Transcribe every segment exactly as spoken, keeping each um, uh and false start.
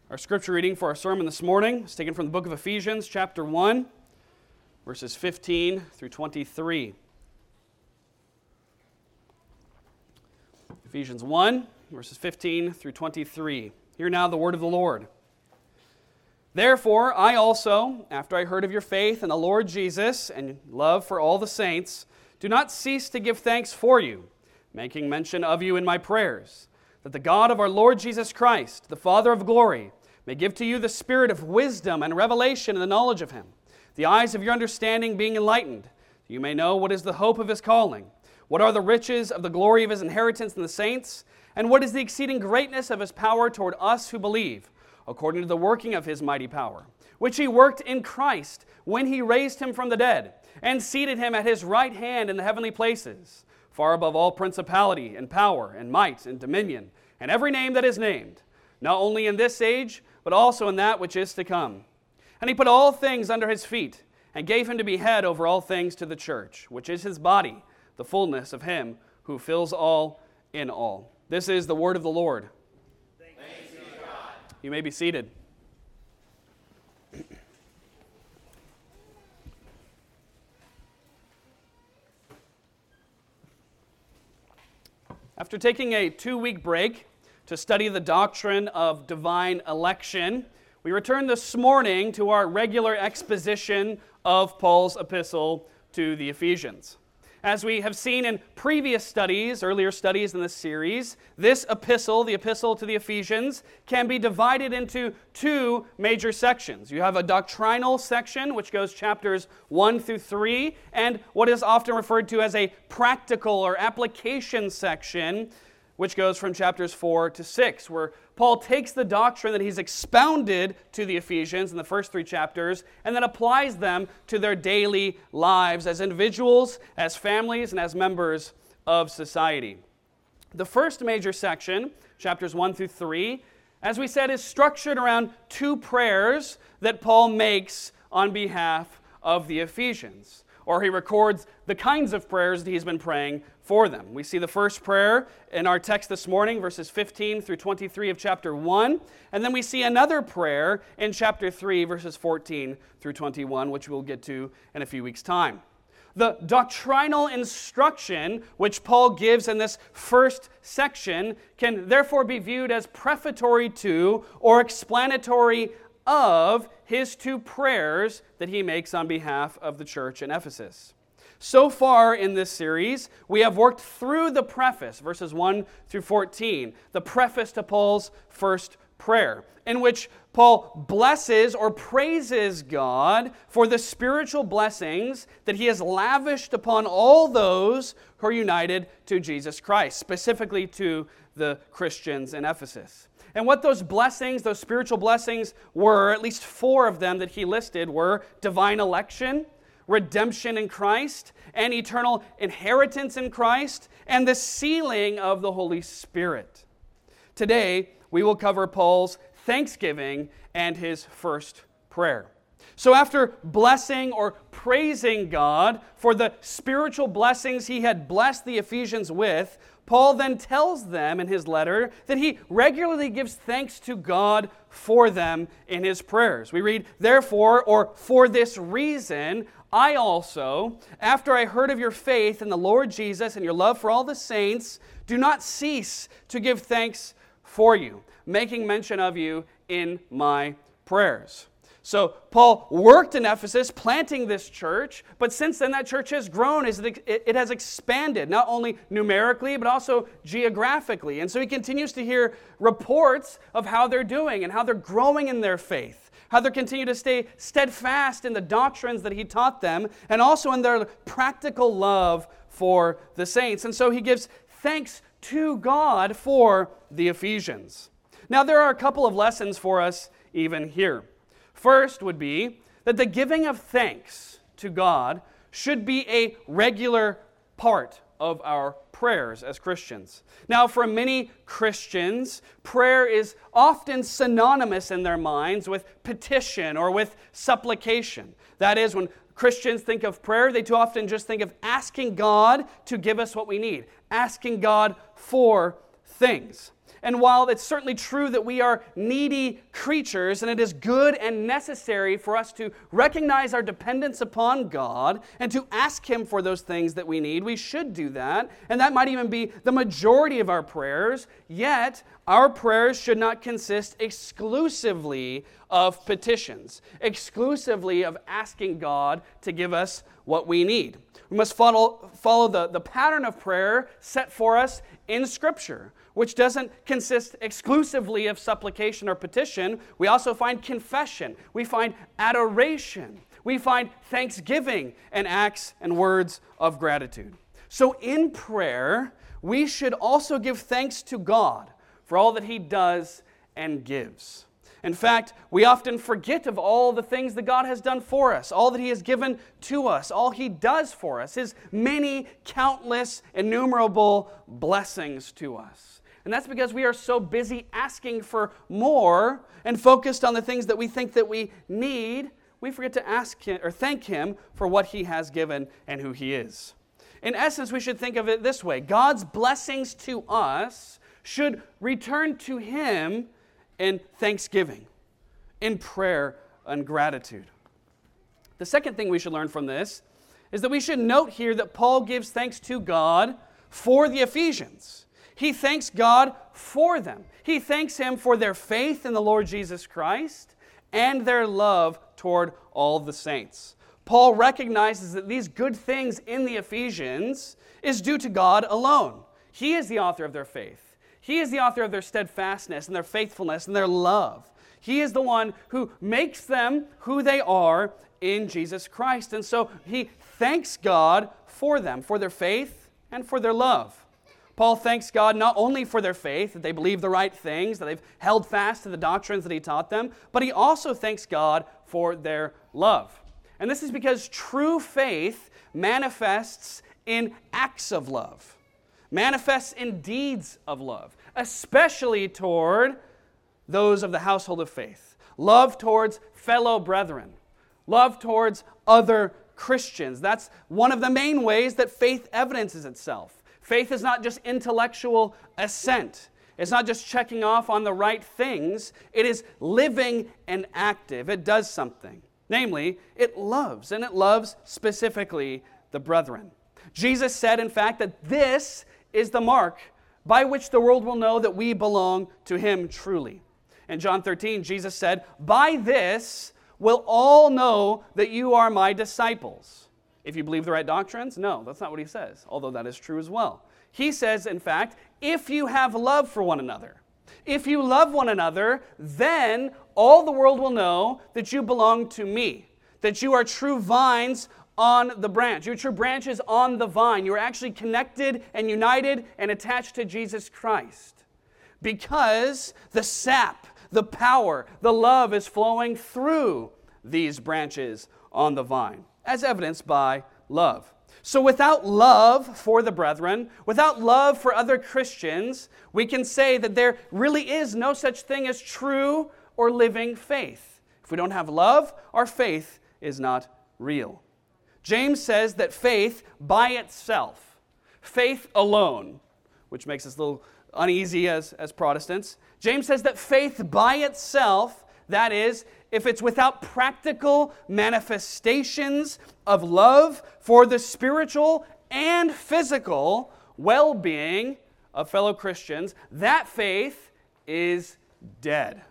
Our scripture reading for our sermon this morning is taken from the book of Ephesians, chapter one, verses fifteen through twenty-three. Ephesians one, verses fifteen through twenty-three. Hear now the word of the Lord. Therefore, I also, after I heard of your faith in the Lord Jesus and love for all the saints, do not cease to give thanks for you, making mention of you in my prayers, that the God of our Lord Jesus Christ, the Father of glory, may give to you the spirit of wisdom and revelation in the knowledge of Him, the eyes of your understanding being enlightened, that you may know what is the hope of His calling, what are the riches of the glory of His inheritance in the saints, and what is the exceeding greatness of His power toward us who believe, according to the working of His mighty power, which He worked in Christ when He raised Him from the dead, and seated Him at His right hand in the heavenly places, far above all principality and power and might and dominion, and every name that is named, not only in this age, but also in that which is to come. And He put all things under His feet, and gave Him to be head over all things to the church, which is His body, the fullness of Him who fills all in all. This is the word of the Lord. Thanks be to God. You may be seated. After taking a two-week break to study the doctrine of divine election, we return this morning to our regular exposition of Paul's epistle to the Ephesians. As we have seen in previous studies, earlier studies in this series, this epistle, the epistle to the Ephesians, can be divided into two major sections. You have a doctrinal section, which goes chapters one through three, and what is often referred to as a practical or application section, which goes from chapters four to six, where Paul takes the doctrine that he's expounded to the Ephesians in the first three chapters and then applies them to their daily lives as individuals, as families, and as members of society. The first major section, chapters one through three, as we said, is structured around two prayers that Paul makes on behalf of the Ephesians, or he records the kinds of prayers that he's been praying for them. We see the first prayer in our text this morning, verses fifteen through twenty-three of chapter one, and then we see another prayer in chapter three, verses fourteen through twenty-one, which we'll get to in a few weeks' time. The doctrinal instruction which Paul gives in this first section can therefore be viewed as prefatory to or explanatory of his two prayers that he makes on behalf of the church in Ephesus. So far in this series, we have worked through the preface, verses one through fourteen, the preface to Paul's first prayer, in which Paul blesses or praises God for the spiritual blessings that He has lavished upon all those who are united to Jesus Christ, specifically to the Christians in Ephesus. And what those blessings, those spiritual blessings were, at least four of them that he listed, were divine election, redemption in Christ, and eternal inheritance in Christ, and the sealing of the Holy Spirit. Today, we will cover Paul's thanksgiving and his first prayer. So after blessing or praising God for the spiritual blessings he had blessed the Ephesians with, Paul then tells them in his letter that he regularly gives thanks to God for them in his prayers. We read, therefore, or for this reason, I also, after I heard of your faith in the Lord Jesus and your love for all the saints, do not cease to give thanks for you, making mention of you in my prayers. So Paul worked in Ephesus, planting this church, but since then that church has grown, it has expanded, not only numerically, but also geographically. And so he continues to hear reports of how they're doing and how they're growing in their faith, how they continue to stay steadfast in the doctrines that he taught them, and also in their practical love for the saints. And so he gives thanks to God for the Ephesians. Now there are a couple of lessons for us even here. First would be that the giving of thanks to God should be a regular part of our prayers as Christians. Now, for many Christians, prayer is often synonymous in their minds with petition or with supplication. That is, when Christians think of prayer, they too often just think of asking God to give us what we need, asking God for things. And while it's certainly true that we are needy creatures, and it is good and necessary for us to recognize our dependence upon God and to ask Him for those things that we need, we should do that. And that might even be the majority of our prayers. Yet, our prayers should not consist exclusively of petitions, exclusively of asking God to give us what we need. We must follow, follow the, the pattern of prayer set for us in Scripture, which doesn't consist exclusively of supplication or petition. We also find confession. We find adoration. We find thanksgiving and acts and words of gratitude. So in prayer, we should also give thanks to God for all that He does and gives. In fact, we often forget of all the things that God has done for us, all that He has given to us, all He does for us, His many, countless, innumerable blessings to us. And that's because we are so busy asking for more and focused on the things that we think that we need, we forget to ask Him or thank Him for what He has given and who He is. In essence, we should think of it this way: God's blessings to us should return to Him in thanksgiving, in prayer and gratitude. The second thing we should learn from this is that we should note here that Paul gives thanks to God for the Ephesians. He thanks God for them. He thanks Him for their faith in the Lord Jesus Christ and their love toward all the saints. Paul recognizes that these good things in the Ephesians is due to God alone. He is the author of their faith. He is the author of their steadfastness and their faithfulness and their love. He is the one who makes them who they are in Jesus Christ. And so he thanks God for them, for their faith and for their love. Paul thanks God not only for their faith, that they believe the right things, that they've held fast to the doctrines that he taught them, but he also thanks God for their love. And this is because true faith manifests in acts of love, manifests in deeds of love, especially toward those of the household of faith. Love towards fellow brethren. Love towards other Christians. That's one of the main ways that faith evidences itself. Faith is not just intellectual assent. It's not just checking off on the right things. It is living and active. It does something. Namely, it loves, and it loves specifically the brethren. Jesus said, in fact, that this is the mark by which the world will know that we belong to Him truly. In John thirteen, Jesus said, "By this will all know that you are my disciples." If you believe the right doctrines? No, that's not what He says, although that is true as well. He says, in fact, if you have love for one another, if you love one another, then all the world will know that you belong to me, that you are true vines on the branch. You're true branches on the vine. You're actually connected and united and attached to Jesus Christ. Because the sap, the power, the love is flowing through these branches on the vine, as evidenced by love. So without love for the brethren, without love for other Christians, we can say that there really is no such thing as true or living faith. If we don't have love, our faith is not real. James says that faith by itself, faith alone, which makes us a little uneasy as, as Protestants. James says that faith by itself, that is, if it's without practical manifestations of love for the spiritual and physical well-being of fellow Christians, that faith is dead.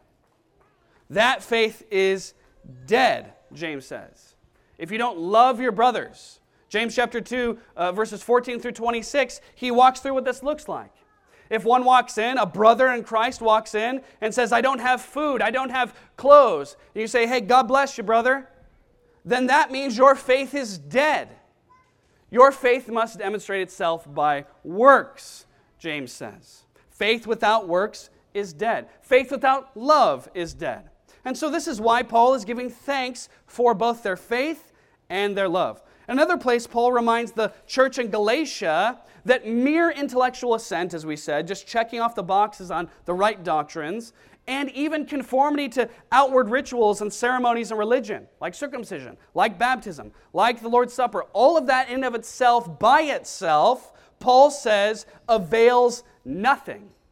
That faith is dead, James says. If you don't love your brothers, James chapter two, uh, verses fourteen through twenty-six, he walks through what this looks like. If one walks in, a brother in Christ walks in and says, "I don't have food, I don't have clothes," and you say, "Hey, God bless you, brother," then that means your faith is dead. Your faith must demonstrate itself by works, James says. Faith without works is dead. Faith without love is dead. And so this is why Paul is giving thanks for both their faith and their love. Another place, Paul reminds the church in Galatia that mere intellectual assent, as we said, just checking off the boxes on the right doctrines, and even conformity to outward rituals and ceremonies and religion, like circumcision, like baptism, like the Lord's Supper, all of that in and of itself, by itself, Paul says, avails nothing.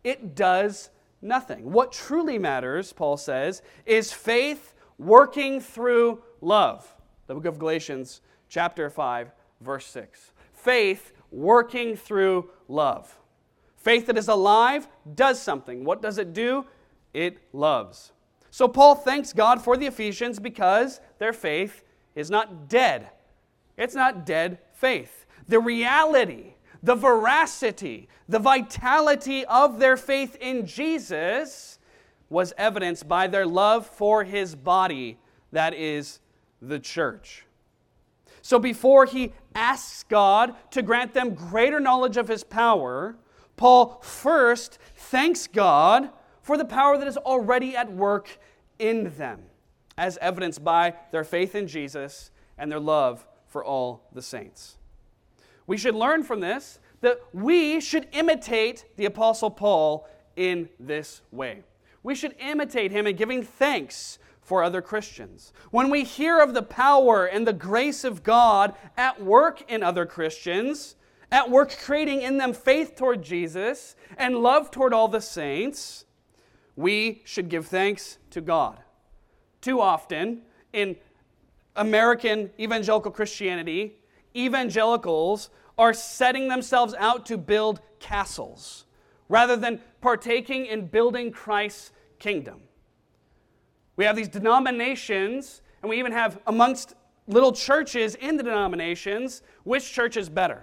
it does nothing. What truly matters, Paul says, is faith working through love. The book of Galatians, chapter five, verse six. Faith working through love. Faith that is alive does something. What does it do? It loves. So Paul thanks God for the Ephesians because their faith is not dead. It's not dead faith. The reality, the veracity, the vitality of their faith in Jesus was evidenced by their love for His body, that is the church. So before he asks God to grant them greater knowledge of His power, Paul first thanks God for the power that is already at work in them, as evidenced by their faith in Jesus and their love for all the saints. We should learn from this that we should imitate the Apostle Paul in this way. We should imitate him in giving thanks for other Christians. When we hear of the power and the grace of God at work in other Christians, at work creating in them faith toward Jesus and love toward all the saints, we should give thanks to God. Too often, in American evangelical Christianity, evangelicals are setting themselves out to build castles rather than partaking in building Christ's kingdom. We have these denominations, and we even have amongst little churches in the denominations, which church is better?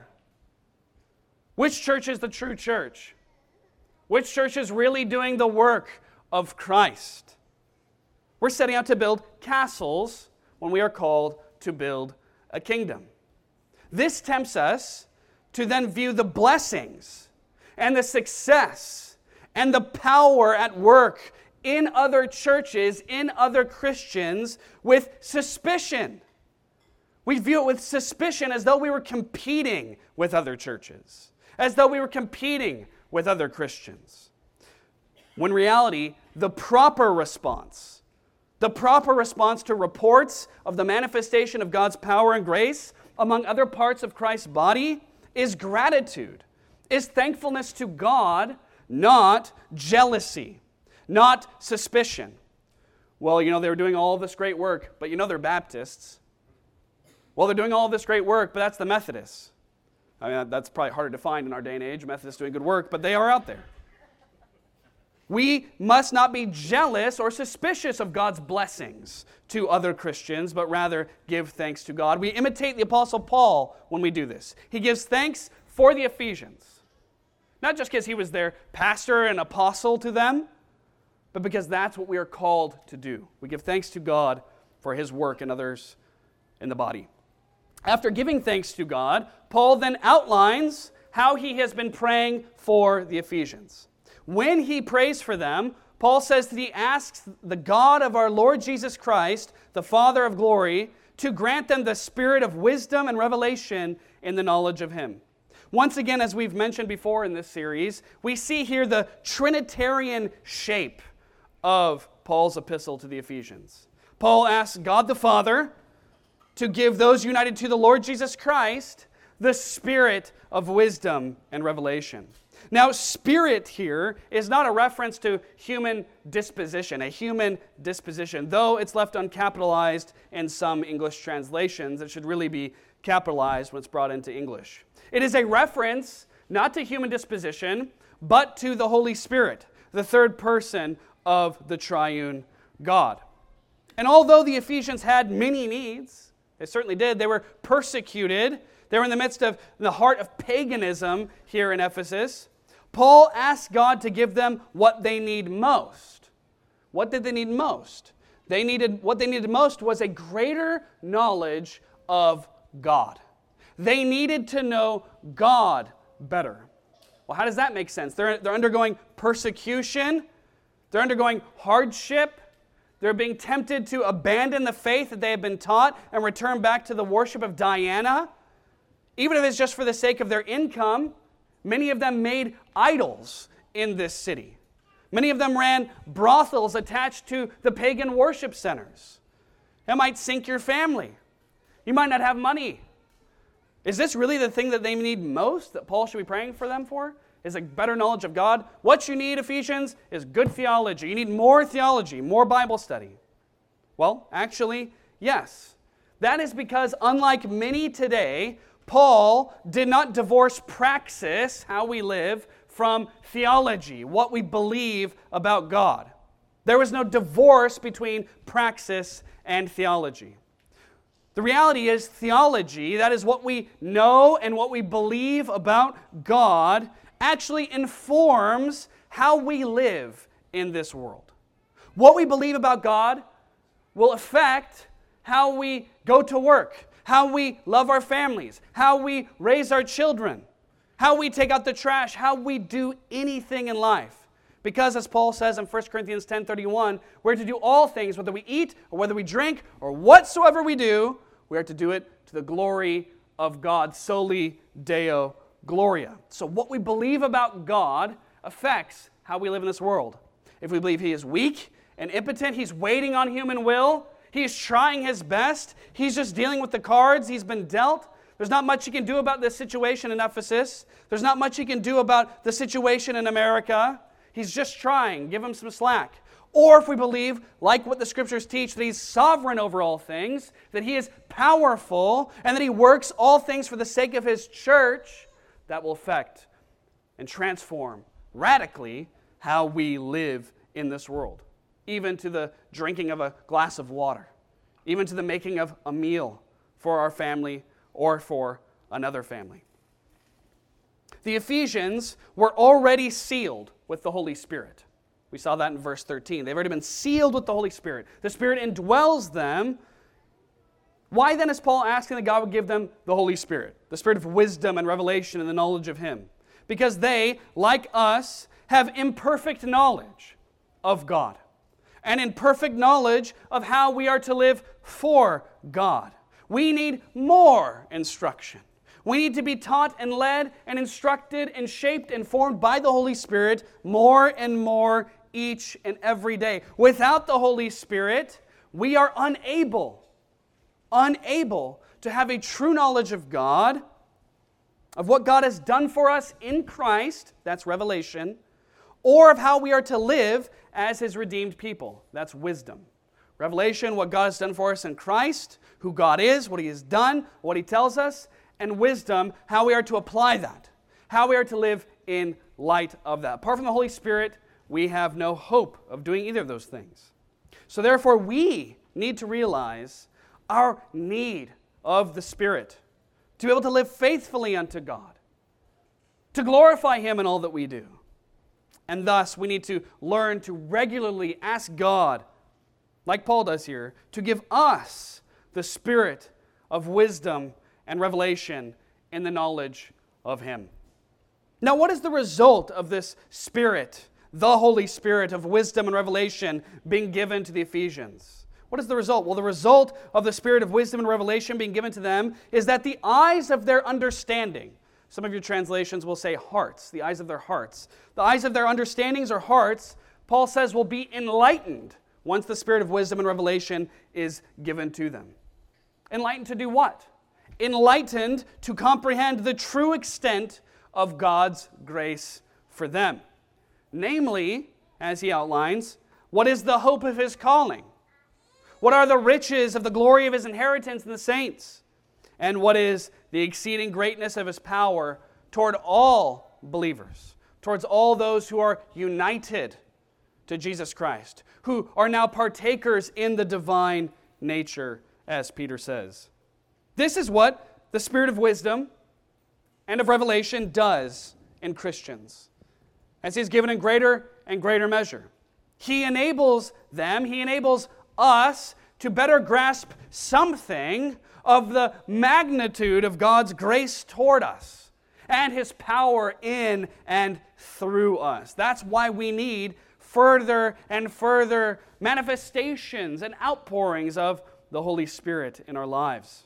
Which church is the true church? Which church is really doing the work of Christ? We're setting out to build castles when we are called to build a kingdom. This tempts us to then view the blessings and the success and the power at work in other churches, in other Christians, with suspicion. We view it with suspicion as though we were competing with other churches, as though we were competing with other Christians. When in reality, the proper response, the proper response to reports of the manifestation of God's power and grace among other parts of Christ's body is gratitude, is thankfulness to God, not jealousy, not suspicion. Well, you know, they were doing all this great work, but you know they're Baptists. Well, they're doing all this great work, but that's the Methodists. I mean, that's probably harder to find in our day and age, Methodists doing good work, but they are out there. We must not be jealous or suspicious of God's blessings to other Christians, but rather give thanks to God. We imitate the Apostle Paul when we do this. He gives thanks for the Ephesians, not just because he was their pastor and apostle to them, but because that's what we are called to do. We give thanks to God for His work and others in the body. After giving thanks to God, Paul then outlines how he has been praying for the Ephesians. When he prays for them, Paul says that he asks the God of our Lord Jesus Christ, the Father of glory, to grant them the spirit of wisdom and revelation in the knowledge of Him. Once again, as we've mentioned before in this series, we see here the Trinitarian shape of Paul's epistle to the Ephesians. Paul asks God the Father to give those united to the Lord Jesus Christ the spirit of wisdom and revelation. Now, spirit here is not a reference to human disposition, a human disposition. Though it's left uncapitalized in some English translations, it should really be capitalized when it's brought into English. It is a reference not to human disposition, but to the Holy Spirit, the third person of the triune God. And although the Ephesians had many needs, they certainly did, they were persecuted. They were in the midst of the heart of paganism here in Ephesus. Paul asked God to give them what they need most. What did they need most? They needed, what they needed most was a greater knowledge of God. They needed to know God better. Well, how does that make sense? They're, they're undergoing persecution. They're undergoing hardship. They're being tempted to abandon the faith that they have been taught and return back to the worship of Diana. Even if it's just for the sake of their income, many of them made idols in this city. Many of them ran brothels attached to the pagan worship centers. That might sink your family. You might not have money. Is this really the thing that they need most, that Paul should be praying for them for? is a better knowledge of God. What you need, Ephesians, is good theology. You need more theology, more Bible study. Well, actually, yes. That is because, unlike many today, Paul did not divorce praxis, how we live, from theology, what we believe about God. There was no divorce between praxis and theology. The reality is theology, that is what we know and what we believe about God, actually informs how we live in this world. What we believe about God will affect how we go to work, how we love our families, how we raise our children, how we take out the trash, how we do anything in life. Because as Paul says in First Corinthians ten thirty-one, we're to do all things, whether we eat or whether we drink or whatsoever we do, we are to do it to the glory of God, soli Deo Gloria. So what we believe about God affects how we live in this world. If we believe He is weak and impotent, He's waiting on human will, He's trying His best, He's just dealing with the cards He's been dealt, there's not much He can do about this situation in Ephesus, there's not much He can do about the situation in America, He's just trying, give Him some slack. Or if we believe, like what the Scriptures teach, that He's sovereign over all things, that He is powerful, and that He works all things for the sake of His church, that will affect and transform radically how we live in this world. Even to the drinking of a glass of water. Even to the making of a meal for our family or for another family. The Ephesians were already sealed with the Holy Spirit. We saw that in verse thirteen. They've already been sealed with the Holy Spirit. The Spirit indwells them. Why then is Paul asking that God would give them the Holy Spirit? The Spirit of wisdom and revelation and the knowledge of Him. Because they, like us, have imperfect knowledge of God. And imperfect knowledge of how we are to live for God. We need more instruction. We need to be taught and led and instructed and shaped and formed by the Holy Spirit more and more each and every day. Without the Holy Spirit, we are unable, unable to have a true knowledge of God, of what God has done for us in Christ, that's revelation, or of how we are to live as His redeemed people, that's wisdom. Revelation, what God has done for us in Christ, who God is, what He has done, what He tells us, and wisdom, how we are to apply that, how we are to live in light of that. Apart from the Holy Spirit, we have no hope of doing either of those things. So therefore, we need to realize our need of the Spirit to be able to live faithfully unto God, to glorify Him in all that we do. And thus, we need to learn to regularly ask God, like Paul does here, to give us the spirit of wisdom and revelation in the knowledge of Him. Now, what is the result of this Spirit, the Holy Spirit of wisdom and revelation being given to the Ephesians? What is the result? Well, the result of the Spirit of wisdom and revelation being given to them is that the eyes of their understanding, some of your translations will say hearts, the eyes of their hearts. The eyes of their understandings or hearts, Paul says, will be enlightened once the Spirit of wisdom and revelation is given to them. Enlightened to do what? Enlightened to comprehend the true extent of God's grace for them. Namely, as he outlines, what is the hope of His calling? What are the riches of the glory of His inheritance in the saints? And what is the exceeding greatness of His power toward all believers, towards all those who are united to Jesus Christ, who are now partakers in the divine nature, as Peter says. This is what the Spirit of wisdom and of revelation does in Christians, as He is given in greater and greater measure. He enables them, He enables us to better grasp something of the magnitude of God's grace toward us and His power in and through us. That's why we need further and further manifestations and outpourings of the Holy Spirit in our lives.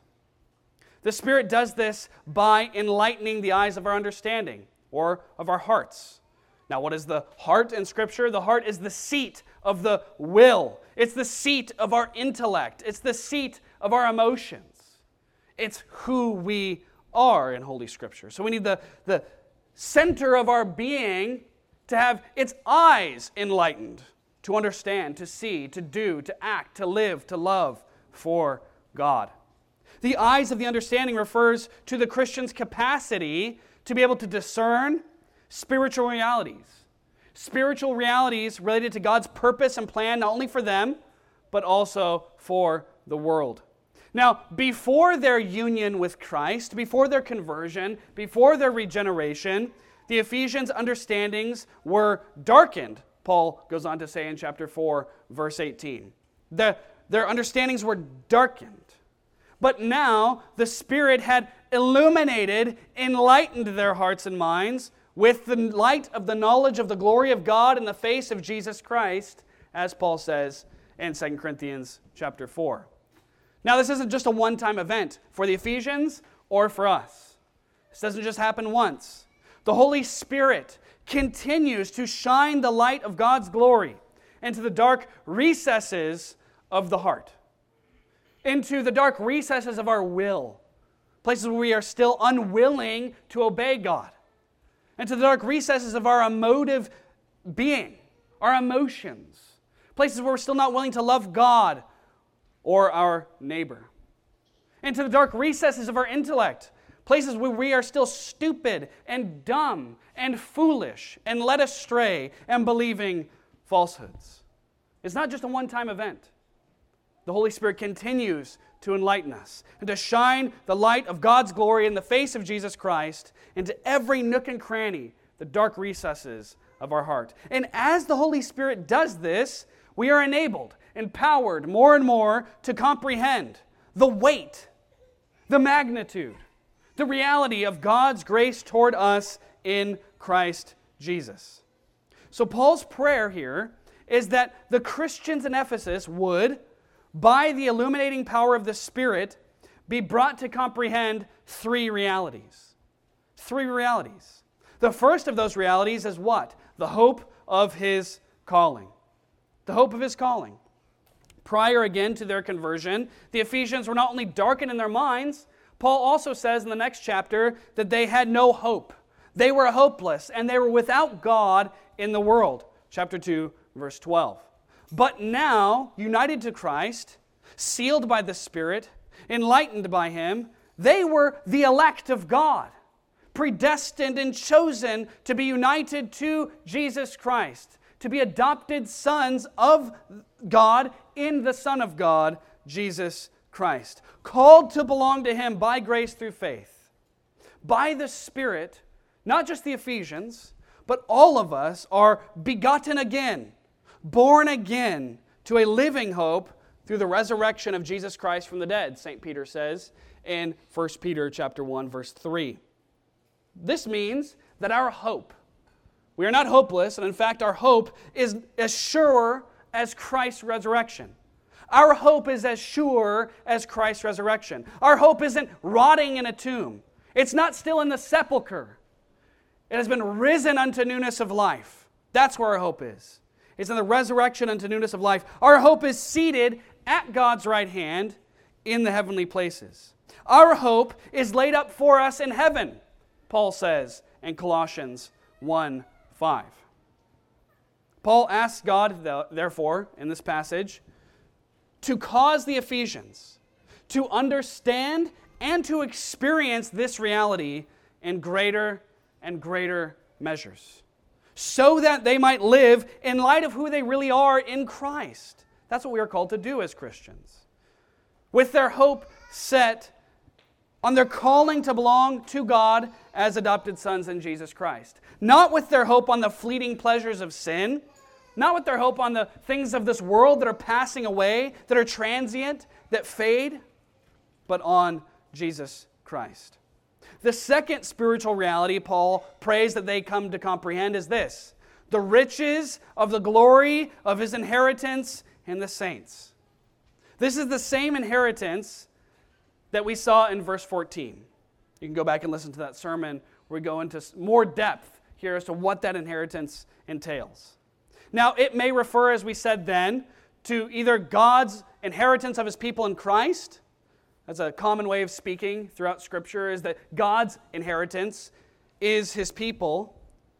The Spirit does this by enlightening the eyes of our understanding or of our hearts. Now, what is the heart in Scripture? The heart is the seat of the will. It's the seat of our intellect. It's the seat of our emotions. It's who we are in Holy Scripture. So we need the, the center of our being to have its eyes enlightened, to understand, to see, to do, to act, to live, to love for God. The eyes of the understanding refers to the Christian's capacity to be able to discern spiritual realities. Spiritual realities related to God's purpose and plan, not only for them, but also for the world. Now, before their union with Christ, before their conversion, before their regeneration, the Ephesians' understandings were darkened, Paul goes on to say in chapter four, verse eighteen. The, their understandings were darkened. But now the Spirit had illuminated, enlightened their hearts and minds with the light of the knowledge of the glory of God in the face of Jesus Christ, as Paul says in Second Corinthians chapter four. Now, this isn't just a one-time event for the Ephesians or for us. This doesn't just happen once. The Holy Spirit continues to shine the light of God's glory into the dark recesses of the heart, into the dark recesses of our will, places where we are still unwilling to obey God, into the dark recesses of our emotive being, our emotions, places where we're still not willing to love God or our neighbor, into the dark recesses of our intellect, places where we are still stupid and dumb and foolish and led astray and believing falsehoods. It's not just a one-time event. The Holy Spirit continues to enlighten us and to shine the light of God's glory in the face of Jesus Christ into every nook and cranny, the dark recesses of our heart. And as the Holy Spirit does this, we are enabled, empowered more and more to comprehend the weight, the magnitude, the reality of God's grace toward us in Christ Jesus. So Paul's prayer here is that the Christians in Ephesus would, by the illuminating power of the Spirit, be brought to comprehend three realities. Three realities. The first of those realities is what? The hope of His calling. The hope of His calling. Prior again to their conversion, the Ephesians were not only darkened in their minds, Paul also says in the next chapter that they had no hope. They were hopeless and they were without God in the world. Chapter two, verse twelve. But now, united to Christ, sealed by the Spirit, enlightened by Him, they were the elect of God, predestined and chosen to be united to Jesus Christ, to be adopted sons of God in the Son of God, Jesus Christ, called to belong to Him by grace through faith. By the Spirit, not just the Ephesians, but all of us are begotten again, born again to a living hope through the resurrection of Jesus Christ from the dead, Saint Peter says in First Peter chapter one, verse three. This means that our hope, we are not hopeless, and in fact our hope is as sure as Christ's resurrection. Our hope is as sure as Christ's resurrection. Our hope isn't rotting in a tomb. It's not still in the sepulcher. It has been risen unto newness of life. That's where our hope is. It's in the resurrection unto newness of life. Our hope is seated at God's right hand in the heavenly places. Our hope is laid up for us in heaven, Paul says in Colossians one five. Paul asks God, therefore, in this passage, to cause the Ephesians to understand and to experience this reality in greater and greater measures, so that they might live in light of who they really are in Christ. That's what we are called to do as Christians. With their hope set on their calling to belong to God as adopted sons in Jesus Christ. Not with their hope on the fleeting pleasures of sin, not with their hope on the things of this world that are passing away, that are transient, that fade, but on Jesus Christ. The second spiritual reality Paul prays that they come to comprehend is this: the riches of the glory of His inheritance in the saints. This is the same inheritance that we saw in verse fourteen. You can go back and listen to that sermon where we go into more depth here as to what that inheritance entails. Now, it may refer, as we said then, to either God's inheritance of His people in Christ. That's a common way of speaking throughout Scripture, is that God's inheritance is His people,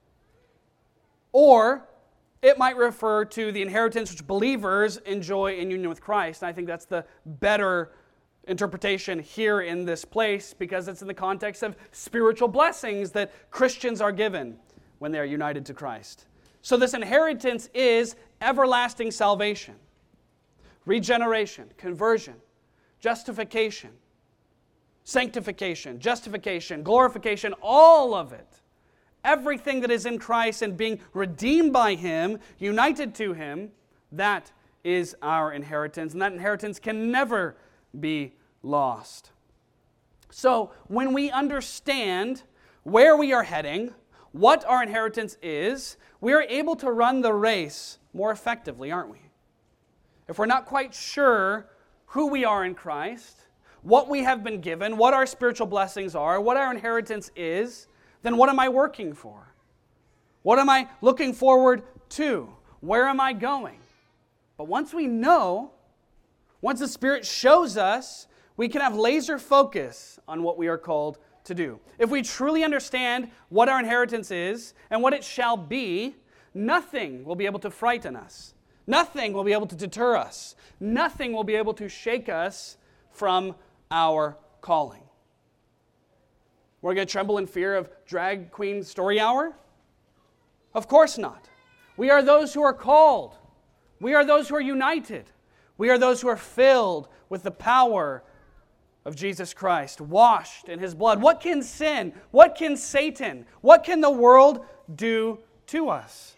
or it might refer to the inheritance which believers enjoy in union with Christ. And I think that's the better interpretation here in this place, because it's in the context of spiritual blessings that Christians are given when they are united to Christ. So this inheritance is everlasting salvation, regeneration, conversion, justification, sanctification, justification, glorification, all of it. Everything that is in Christ and being redeemed by Him, united to Him, that is our inheritance. And that inheritance can never be lost. So when we understand where we are heading, what our inheritance is, we are able to run the race more effectively, aren't we? If we're not quite sure who we are in Christ, what we have been given, what our spiritual blessings are, what our inheritance is, then what am I working for? What am I looking forward to? Where am I going? But once we know, once the Spirit shows us, we can have laser focus on what we are called to do. If we truly understand what our inheritance is and what it shall be, nothing will be able to frighten us. Nothing will be able to deter us. Nothing will be able to shake us from our calling. We're going to tremble in fear of drag queen story hour? Of course not. We are those who are called. We are those who are united. We are those who are filled with the power of Jesus Christ, washed in His blood. What can sin? What can Satan? What can the world do to us?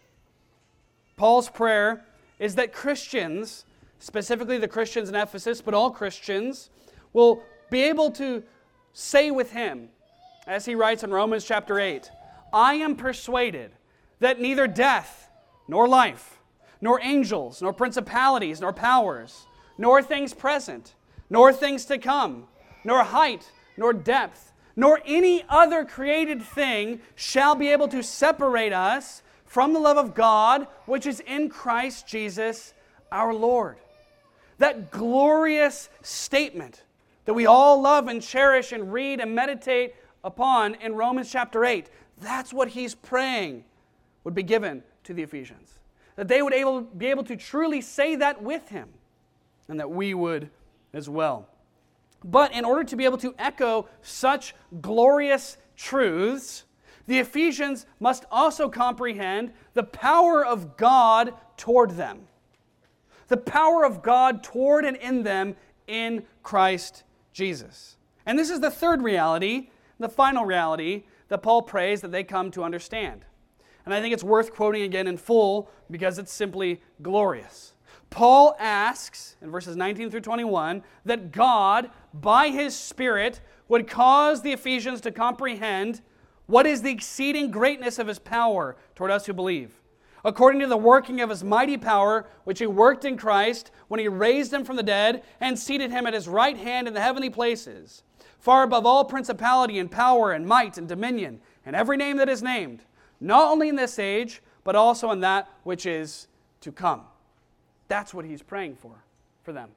Paul's prayer is that Christians, specifically the Christians in Ephesus, but all Christians, will be able to say with him, as he writes in Romans chapter eight, I am persuaded that neither death, nor life, nor angels, nor principalities, nor powers, nor things present, nor things to come, nor height, nor depth, nor any other created thing shall be able to separate us from the love of God, which is in Christ Jesus our Lord. That glorious statement that we all love and cherish and read and meditate upon in Romans chapter eight, that's what he's praying would be given to the Ephesians. That they would able, be able to truly say that with him, and that we would as well. But in order to be able to echo such glorious truths, the Ephesians must also comprehend the power of God toward them. The power of God toward and in them in Christ Jesus. And this is the third reality, the final reality that Paul prays that they come to understand. And I think it's worth quoting again in full because it's simply glorious. Paul asks, in verses nineteen through twenty-one, that God, by His Spirit, would cause the Ephesians to comprehend what is the exceeding greatness of His power toward us who believe, according to the working of His mighty power, which He worked in Christ when He raised Him from the dead and seated Him at His right hand in the heavenly places, far above all principality and power and might and dominion, and every name that is named, not only in this age, but also in that which is to come. That's what he's praying for, for them.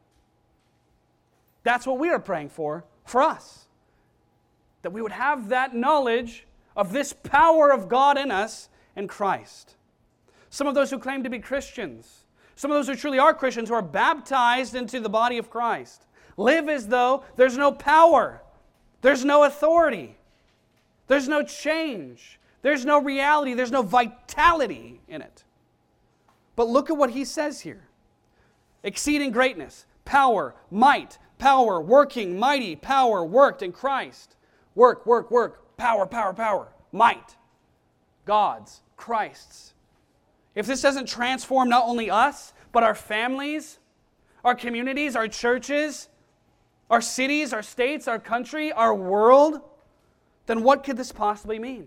That's what we are praying for, for us. That we would have that knowledge of this power of God in us in Christ. Some of those who claim to be Christians, some of those who truly are Christians who are baptized into the body of Christ, live as though there's no power, there's no authority, there's no change, there's no reality, there's no vitality in it. But look at what he says here. Exceeding greatness, power, might, power, working, mighty, power, worked in Christ. Work, work, work, power, power, power, might. God's, Christ's. If this doesn't transform not only us, but our families, our communities, our churches, our cities, our states, our country, our world, then what could this possibly mean?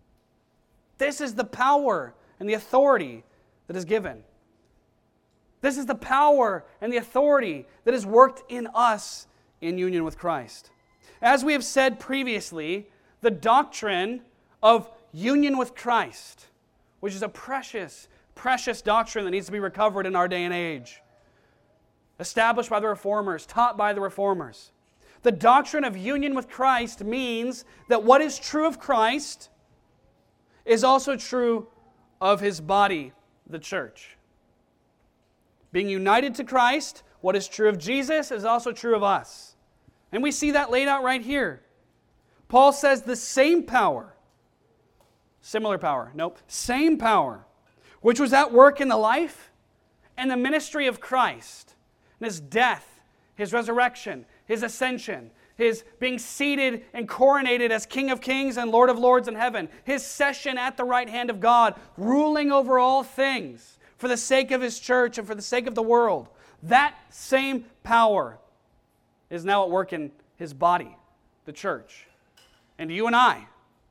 This is the power and the authority that is given. This is the power and the authority that is worked in us in union with Christ. As we have said previously, the doctrine of union with Christ, which is a precious, precious doctrine that needs to be recovered in our day and age, established by the Reformers, taught by the Reformers. The doctrine of union with Christ means that what is true of Christ is also true of his body, the church. Being united to Christ, what is true of Jesus is also true of us. And we see that laid out right here. Paul says the same power, similar power, nope, same power, which was at work in the life and the ministry of Christ, and his death, his resurrection, his ascension, his being seated and coronated as King of Kings and Lord of Lords in heaven, his session at the right hand of God, ruling over all things for the sake of his church and for the sake of the world. That same power is now at work in his body, the church. And you and I,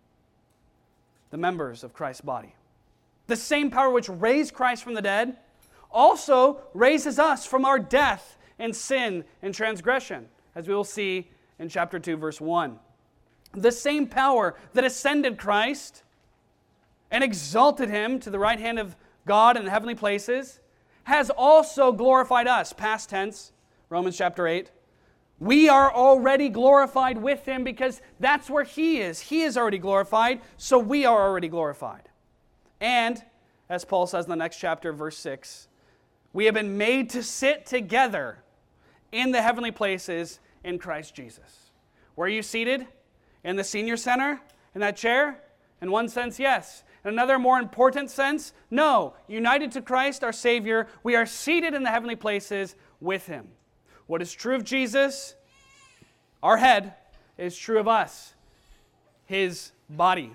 the members of Christ's body. The same power which raised Christ from the dead also raises us from our death and sin and transgression, as we will see in chapter two, verse one. The same power that ascended Christ and exalted him to the right hand of God in the heavenly places has also glorified us, past tense, Romans chapter eight. We are already glorified with him because that's where he is. He is already glorified, so we are already glorified. And, as Paul says in the next chapter, verse six, we have been made to sit together in the heavenly places in Christ Jesus. Where are you seated? In the senior center? In that chair? In one sense, yes. In another more important sense, no. United to Christ, our Savior, we are seated in the heavenly places with him. What is true of Jesus, our head, is true of us, his body.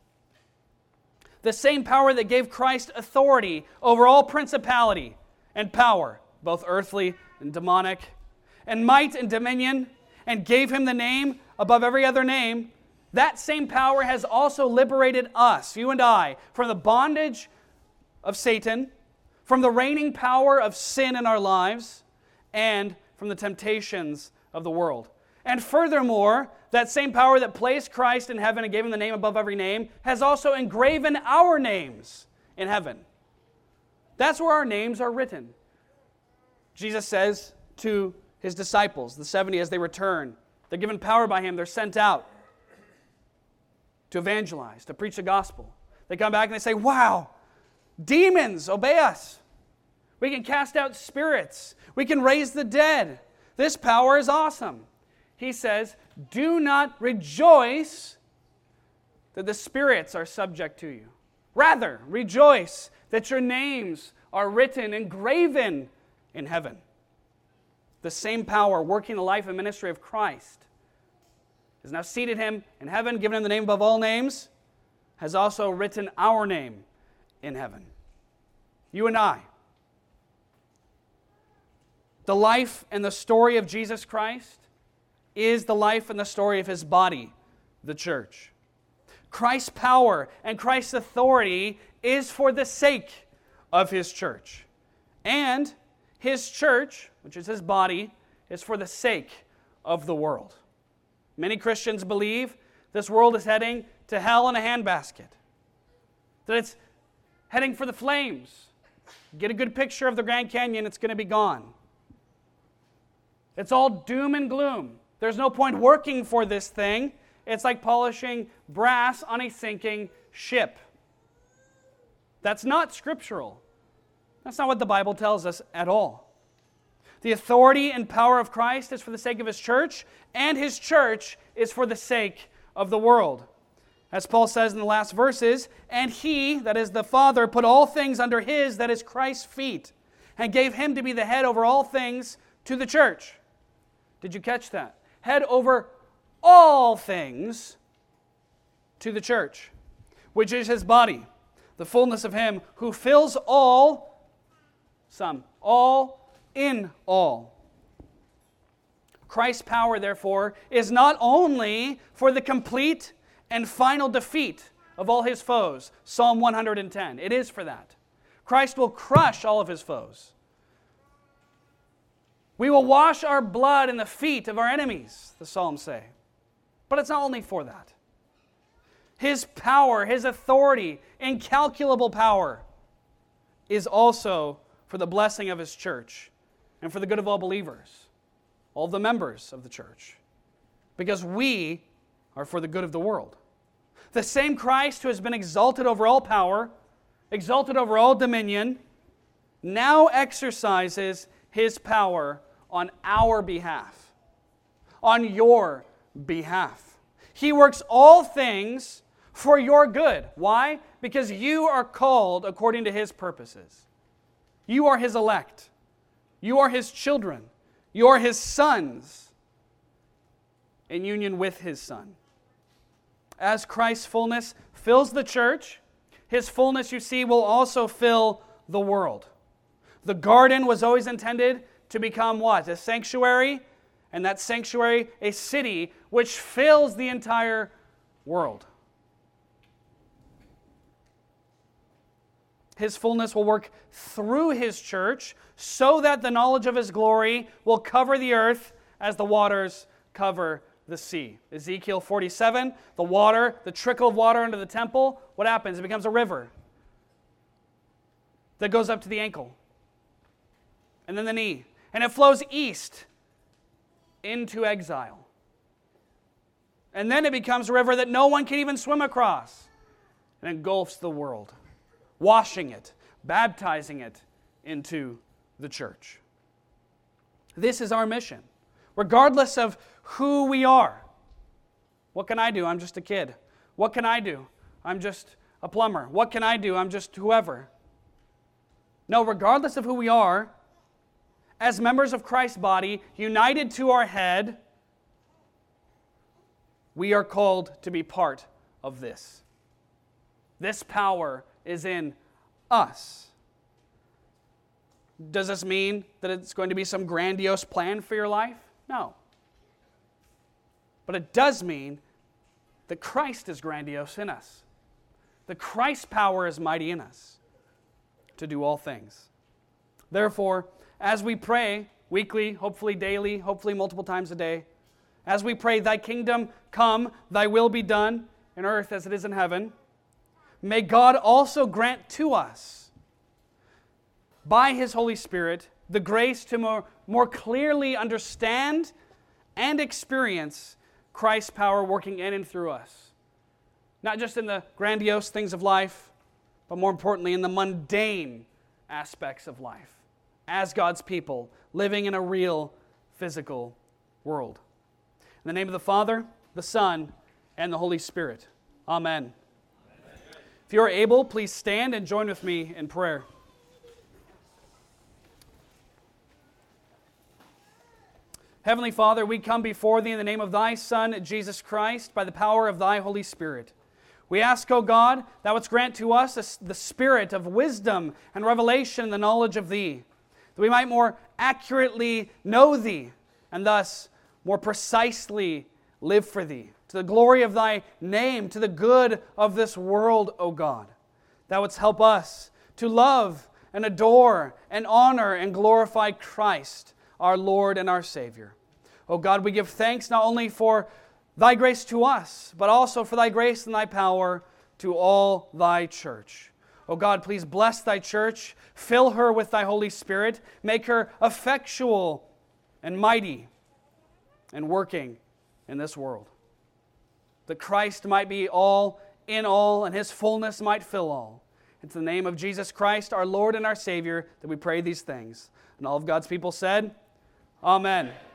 The same power that gave Christ authority over all principality and power, both earthly and demonic, and might and dominion, and gave him the name above every other name, that same power has also liberated us, you and I, from the bondage of Satan, from the reigning power of sin in our lives, and from the temptations of the world. And furthermore, that same power that placed Christ in heaven and gave him the name above every name has also engraven our names in heaven. That's where our names are written. Jesus says to his disciples, the seventy, as they return, they're given power by him, they're sent out to evangelize, to preach the gospel. They come back and they say, wow, demons obey us. We can cast out spirits. We can raise the dead. This power is awesome. He says, do not rejoice that the spirits are subject to you. Rather, rejoice that your names are written, engraven in heaven. The same power working the life and ministry of Christ has now seated him in heaven, given him the name above all names, has also written our name in heaven. You and I. The life and the story of Jesus Christ is the life and the story of his body, the church. Christ's power and Christ's authority is for the sake of his church. And his church, which is his body, is for the sake of the world. Many Christians believe this world is heading to hell in a handbasket. That it's heading for the flames. Get a good picture of the Grand Canyon, it's going to be gone. It's all doom and gloom. There's no point working for this thing. It's like polishing brass on a sinking ship. That's not scriptural. That's not what the Bible tells us at all. The authority and power of Christ is for the sake of his church, and his church is for the sake of the world. As Paul says in the last verses, and he, that is the Father, put all things under his, that is Christ's feet, and gave him to be the head over all things to the church. Did you catch that? Head over all things to the church, which is his body, the fullness of him who fills all, some, all in all. Christ's power, therefore, is not only for the complete and final defeat of all his foes, Psalm one hundred ten. It is for that. Christ will crush all of his foes. We will wash our blood in the feet of our enemies, the Psalms say. But it's not only for that. His power, his authority, incalculable power, is also for the blessing of his church and for the good of all believers, all the members of the church, because we are for the good of the world. The same Christ who has been exalted over all power, exalted over all dominion, now exercises His power on our behalf, on your behalf. He works all things for your good. Why? Because you are called according to His purposes. You are His elect. You are His children. You are His sons in union with His Son. As Christ's fullness fills the church, His fullness, you see, will also fill the world. The garden was always intended to become what? A sanctuary, and that sanctuary a city which fills the entire world. His fullness will work through His church so that the knowledge of His glory will cover the earth as the waters cover the sea. Ezekiel forty-seven, the water, the trickle of water into the temple, what happens? It becomes a river that goes up to the ankle and then the knee. And it flows east into exile. And then it becomes a river that no one can even swim across and engulfs the world, washing it, baptizing it into the church. This is our mission, regardless of who we are. What can I do? I'm just a kid. What can I do? I'm just a plumber. What can I do? I'm just whoever. No, regardless of who we are, as members of Christ's body, united to our head, we are called to be part of this. This power is in us. Does this mean that it's going to be some grandiose plan for your life? No. But it does mean that Christ is grandiose in us. That Christ's power is mighty in us to do all things. Therefore, as we pray weekly, hopefully daily, hopefully multiple times a day, as we pray, Thy kingdom come, Thy will be done in earth as it is in heaven, may God also grant to us, by His Holy Spirit, the grace to more, more clearly understand and experience Christ's power working in and through us. Not just in the grandiose things of life, but more importantly in the mundane aspects of life, as God's people, living in a real physical world. In the name of the Father, the Son, and the Holy Spirit. Amen. Amen. If you are able, please stand and join with me in prayer. Heavenly Father, we come before Thee in the name of Thy Son, Jesus Christ, by the power of Thy Holy Spirit. We ask, O God, Thou wouldst grant to us the spirit of wisdom and revelation in the knowledge of Thee, that we might more accurately know Thee, and thus more precisely live for Thee, to the glory of Thy name, to the good of this world, O God. Thou wouldst help us to love and adore and honor and glorify Christ, our Lord and our Savior. O God, we give thanks not only for Thy grace to us, but also for Thy grace and Thy power to all Thy church. O God, please bless Thy church, fill her with Thy Holy Spirit, make her effectual and mighty and working in this world, that Christ might be all in all and His fullness might fill all. It's in the name of Jesus Christ, our Lord and our Savior, that we pray these things. And all of God's people said, Amen.